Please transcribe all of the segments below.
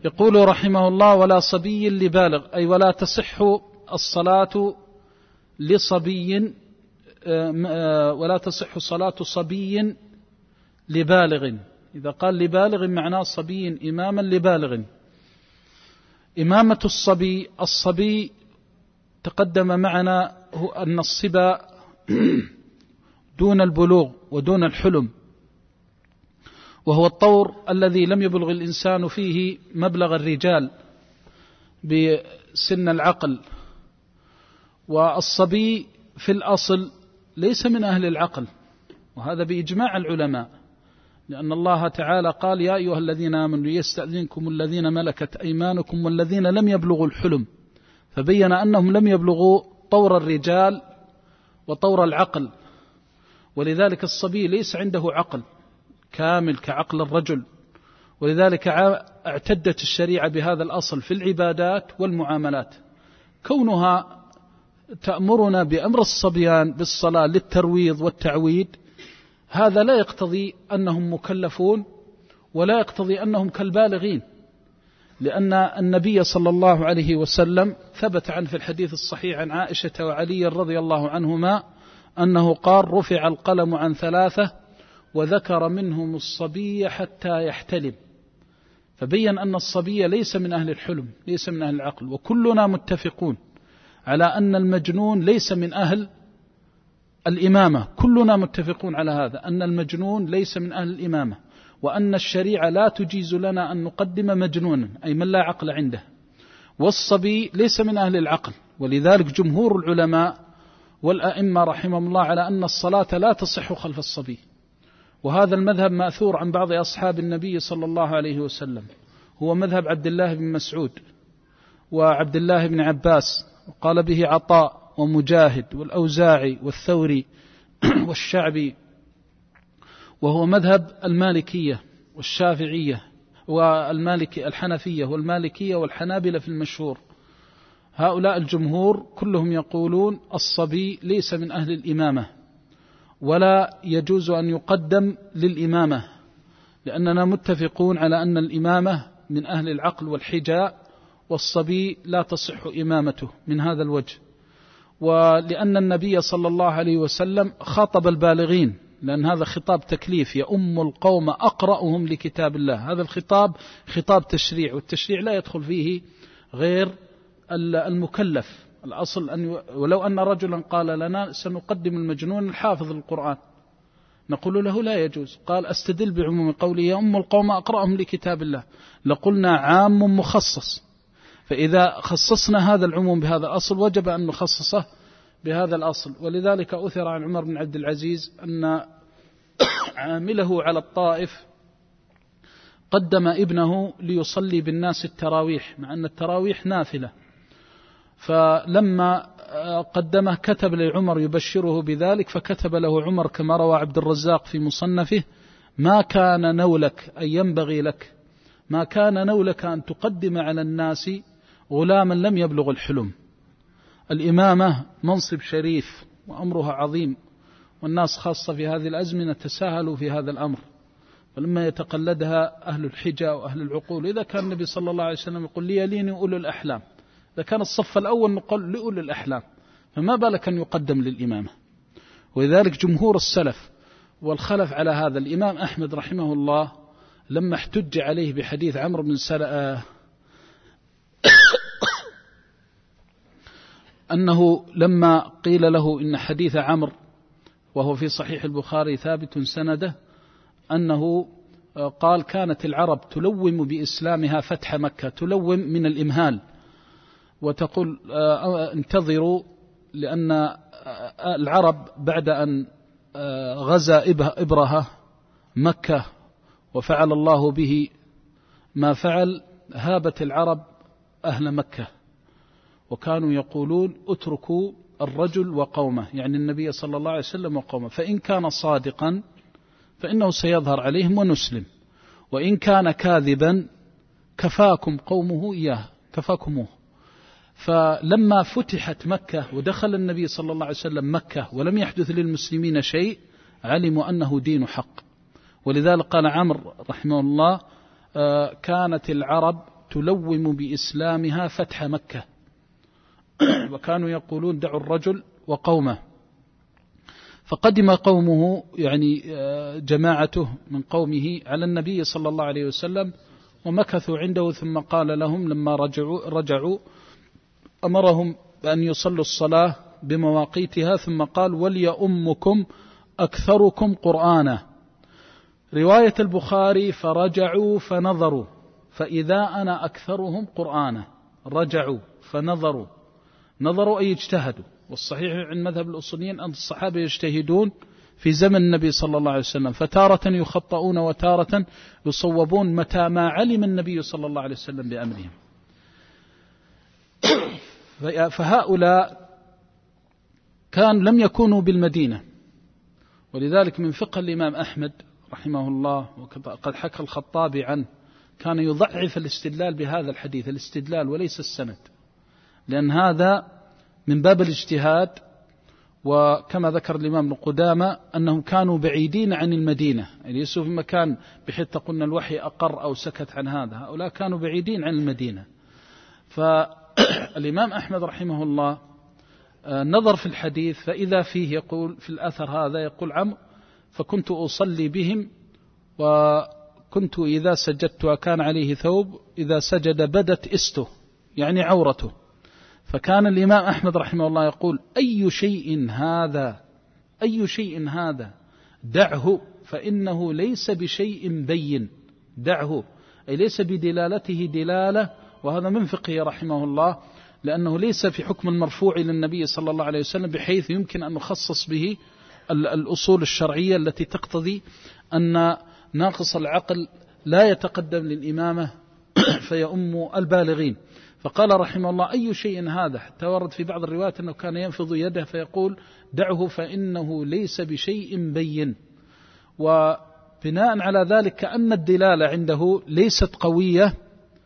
يقول رحمه الله: ولا صبي لبالغ، أي ولا تصح الصلاة لصبي، ولا تصح صلاة صبي لبالغ. إذا قال لبالغ معناه صبي إماما لبالغ. إمامة الصبي تقدم معنا أن الصبا دون البلوغ ودون الحلم، وهو الطور الذي لم يبلغ الإنسان فيه مبلغ الرجال بسن العقل. والصبي في الأصل ليس من أهل العقل، وهذا بإجماع العلماء، لأن الله تعالى قال: يا أيها الذين آمنوا ليستأذنكم الذين ملكت أيمانكم والذين لم يبلغوا الحلم، فبين أنهم لم يبلغوا طور الرجال وطور العقل، ولذلك الصبي ليس عنده عقل كامل كعقل الرجل. ولذلك اعتدت الشريعة بهذا الأصل في العبادات والمعاملات، كونها تأمرنا بأمر الصبيان بالصلاة للترويض والتعويد، هذا لا يقتضي أنهم مكلفون ولا يقتضي أنهم كالبالغين، لأن النبي صلى الله عليه وسلم ثبت عنه في الحديث الصحيح عن عائشة وعلي رضي الله عنهما أنه قال: رفع القلم عن 3 وذكر منهم الصبي حتى يحتلم. فبين أن الصبي ليس من أهل الحلم، ليس من أهل العقل. وكلنا متفقون على أن المجنون ليس من أهل الإمامة، كلنا متفقون على هذا، أن المجنون ليس من أهل الإمامة، وأن الشريعة لا تجيز لنا أن نقدم مجنونا، أي من لا عقل عنده. والصبي ليس من أهل العقل، ولذلك جمهور العلماء والأئمة رحمهم الله على أن الصلاة لا تصح خلف الصبي. وهذا المذهب مأثور عن بعض أصحاب النبي صلى الله عليه وسلم، هو مذهب عبد الله بن مسعود وعبد الله بن عباس، وقال به عطاء ومجاهد والأوزاعي والثوري والشعبي، وهو مذهب المالكية والشافعية الحنفية والمالكية والحنابلة في المشهور. هؤلاء الجمهور كلهم يقولون الصبي ليس من أهل الإمامة، ولا يجوز أن يقدم للإمامة، لأننا متفقون على أن الإمامة من أهل العقل والحجاء، والصبي لا تصح إمامته من هذا الوجه. ولأن النبي صلى الله عليه وسلم خاطب البالغين، لأن هذا خطاب تكليف: يؤم القوم أقرأهم لكتاب الله. هذا الخطاب خطاب تشريع، والتشريع لا يدخل فيه غير المكلف. الأصل ولو أن رجلا قال لنا سنقدم المجنون الحافظ للقرآن، نقول له لا يجوز. قال: أستدل بعموم قوله يؤم القوم أقرأهم لكتاب الله، لقلنا عام مخصص. فإذا خصصنا هذا العموم بهذا الأصل وجب أن نخصصه بهذا الأصل. ولذلك أثر عن عمر بن عبد العزيز أن عامله على الطائف قدم ابنه ليصلي بالناس التراويح، مع أن التراويح نافلة، فلما قدمه كتب لعمر يبشره بذلك، فكتب له عمر كما روى عبد الرزاق في مصنفه: ما كان نولك، أي ينبغي لك، ما كان نولك أن تقدم على الناس غلاما لم يبلغ الحلم. الإمامة منصب شريف وأمرها عظيم، والناس خاصة في هذه الأزمنة تساهلوا في هذا الأمر، ولما يتقلدها أهل الحجة وأهل العقول. إذا كان النبي صلى الله عليه وسلم يقول: ليليني أولو الأحلام، إذا كان الصف الأول نقول لأولي الأحلام، فما بالك أن يقدم للإمامة. ولذلك جمهور السلف والخلف على هذا. الإمام أحمد رحمه الله لما احتج عليه بحديث عمرو بن أنه لما قيل له إن حديث عمرو، وهو في صحيح البخاري ثابت سنده، أنه قال: كانت العرب تلوم بإسلامها فتح مكة، تلوم من الإمهال، وتقول انتظروا، لأن العرب بعد أن غزا إبرهة مكة وفعل الله به ما فعل، هابت العرب أهل مكة، وكانوا يقولون: اتركوا الرجل وقومه، يعني النبي صلى الله عليه وسلم وقومه، فإن كان صادقا فإنه سيظهر عليهم ونسلم، وإن كان كاذبا كفاكم قومه إياه، كفاكموه. فلما فتحت مكة ودخل النبي صلى الله عليه وسلم مكة ولم يحدث للمسلمين شيء، علموا أنه دين حق. ولذلك قال عمرو رحمه الله: كانت العرب تلوم بإسلامها فتح مكة، وكانوا يقولون دعوا الرجل وقومه. فقدم قومه يعني جماعته من قومه على النبي صلى الله عليه وسلم ومكثوا عنده، ثم قال لهم لما رجعوا أمرهم بأن يصلوا الصلاة بمواقيتها، ثم قال وليؤمكم أكثركم قرآنا. رواية البخاري فرجعوا فنظروا فإذا أنا أكثرهم قرآنا. رجعوا فنظروا، نظروا أي اجتهدوا، والصحيح عند مذهب الأصوليين أن الصحابة يجتهدون في زمن النبي صلى الله عليه وسلم، فتارة يخطئون وتارة يصوبون متى ما علم النبي صلى الله عليه وسلم بأمرهم. فهؤلاء لم يكونوا بالمدينة، ولذلك من فقه الإمام أحمد رحمه الله، وقد حكى الخطابي عنه، كان يضعف الاستدلال بهذا الحديث، الاستدلال وليس السند، لأن هذا من باب الاجتهاد. وكما ذكر الإمام ابن قدامة أنهم كانوا بعيدين عن المدينة، يعني ليسوا في مكان بحيث تقولنا الوحي أقر أو سكت عن هذا، هؤلاء كانوا بعيدين عن المدينة. فالإمام أحمد رحمه الله نظر في الحديث فإذا فيه يقول في الأثر هذا، يقول عمرو فكنت أصلي بهم وكنت إذا سجدت وكان عليه ثوب إذا سجد بدت إسته يعني عورته. فكان الإمام أحمد رحمه الله يقول أي شيء هذا، أي شيء هذا، دعه فإنه ليس بشيء بين، دعه أي ليس بدلالته دلالة. وهذا من فقهه رحمه الله، لأنه ليس في حكم المرفوع للنبي صلى الله عليه وسلم بحيث يمكن أن نخصص به الأصول الشرعية التي تقتضي أن ناقص العقل لا يتقدم للإمامة فيؤم البالغين. فقال رحمه الله أي شيء هذا، حتى ورد في بعض الروايات أنه كان ينفض يده فيقول دعه فإنه ليس بشيء بين. وبناء على ذلك كأن الدلالة عنده ليست قوية،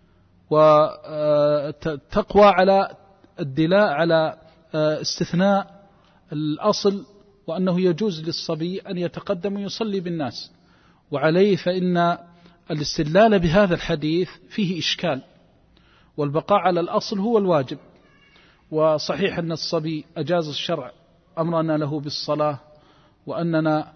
وتقوى على الدلاء على استثناء الأصل، وأنه يجوز للصبي أن يتقدم ويصلي بالناس. وعليه فإن الاستدلال بهذا الحديث فيه إشكال، والبقاء على الأصل هو الواجب. وصحيح أن الصبي أجاز الشرع أمرنا له بالصلاة وأننا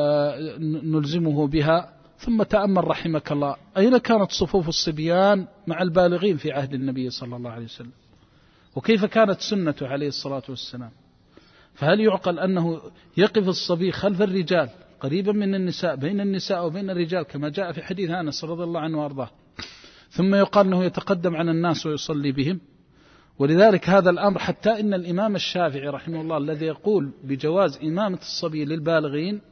نلزمه بها. ثم تأمل رحمك الله أين كانت صفوف الصبيان مع البالغين في عهد النبي صلى الله عليه وسلم، وكيف كانت سنته عليه الصلاة والسلام. فهل يعقل أنه يقف الصبي خلف الرجال قريبا من النساء، بين النساء وبين الرجال كما جاء في حديث أنس رضي الله عنه وأرضاه، ثم يقال أنه يتقدم عن الناس ويصلي بهم؟ ولذلك هذا الأمر حتى إن الإمام الشافعي رحمه الله الذي يقول بجواز إمامة الصبي للبالغين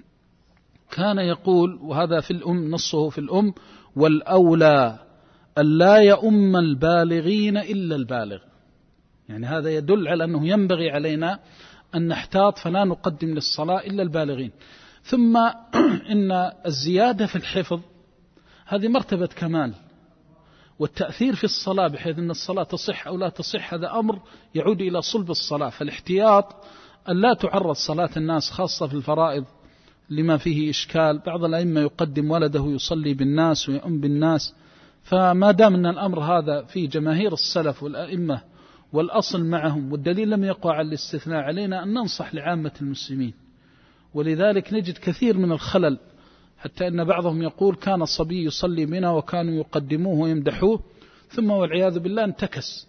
كان يقول، وهذا في الأم نصه في الأم، والأولى ألا يؤم البالغين إلا البالغ. يعني هذا يدل على أنه ينبغي علينا أن نحتاط فلا نقدم للصلاة إلا البالغين. ثم إن الزيادة في الحفظ هذه مرتبة كمال، والتأثير في الصلاة بحيث أن الصلاة تصح أو لا تصح هذا أمر يعود إلى صلب الصلاة. فالاحتياط أن لا تعرض صلاة الناس خاصة في الفرائض لما فيه إشكال. بعض الأئمة يقدم ولده يصلي بالناس ويؤم بالناس، فما دام أن الأمر هذا في جماهير السلف والأئمة والأصل معهم والدليل لم يقع على الاستثناء، علينا أن ننصح لعامة المسلمين. ولذلك نجد كثير من الخلل، حتى أن بعضهم يقول كان الصبي يصلي بنا وكانوا يقدموه ويمدحوه، ثم والعياذ بالله انتكس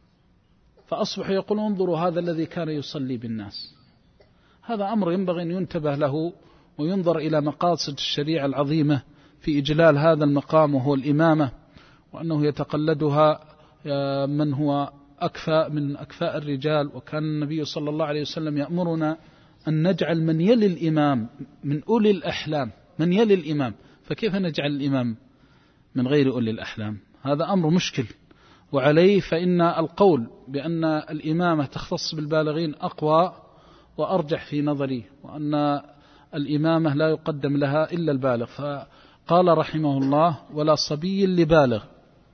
فأصبح يقول انظروا هذا الذي كان يصلي بالناس. هذا أمر ينبغي أن ينتبه له وينظر إلى مقاصد الشريعة العظيمة في إجلال هذا المقام وهو الإمامة، وأنه يتقلدها من هو أكفأ من أكفاء الرجال. وكان النبي صلى الله عليه وسلم يأمرنا أن نجعل من يلي الإمام من أولي الأحلام، من يلي الإمام، فكيف نجعل الإمام من غير أولي الأحلام؟ هذا أمر مشكل. وعليه فإن القول بأن الإمامة تختص بالبالغين أقوى وأرجح في نظري، وأن الإمامة لا يقدم لها إلا البالغ. فقال رحمه الله ولا صبي لبالغ.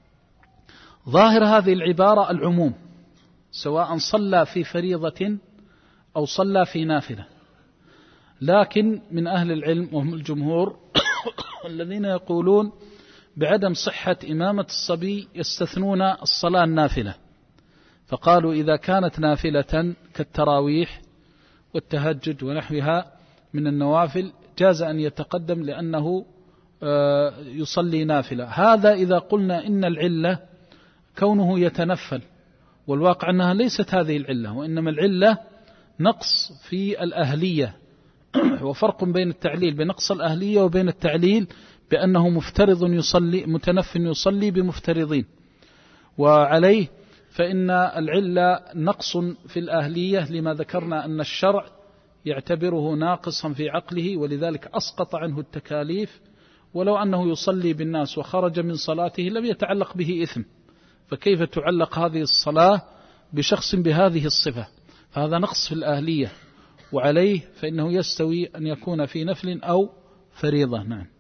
ظاهر هذه العبارة العموم، سواء صلى في فريضة أو صلى في نافلة. لكن من أهل العلم وهم الجمهور الذين يقولون بعدم صحة إمامة الصبي يستثنون الصلاة النافلة، فقالوا إذا كانت نافلة كالتراويح والتهجد ونحوها من النوافل جاز أن يتقدم لأنه يصلي نافلة. هذا إذا قلنا إن العلة كونه يتنفل، والواقع أنها ليست هذه العلة، وإنما العلة نقص في الأهلية، وفرق بين التعليل بنقص الأهلية وبين التعليل بأنه مفترض يصلي متنفل يصلي بمفترضين. وعليه فإن العلة نقص في الأهلية لما ذكرنا أن الشرع يعتبره ناقصا في عقله، ولذلك أسقط عنه التكاليف، ولو أنه يصلي بالناس وخرج من صلاته لم يتعلق به إثم، فكيف تعلق هذه الصلاة بشخص بهذه الصفة؟ فهذا نقص في الأهلية، وعليه فإنه يستوي أن يكون في نفل أو فريضة. نعم.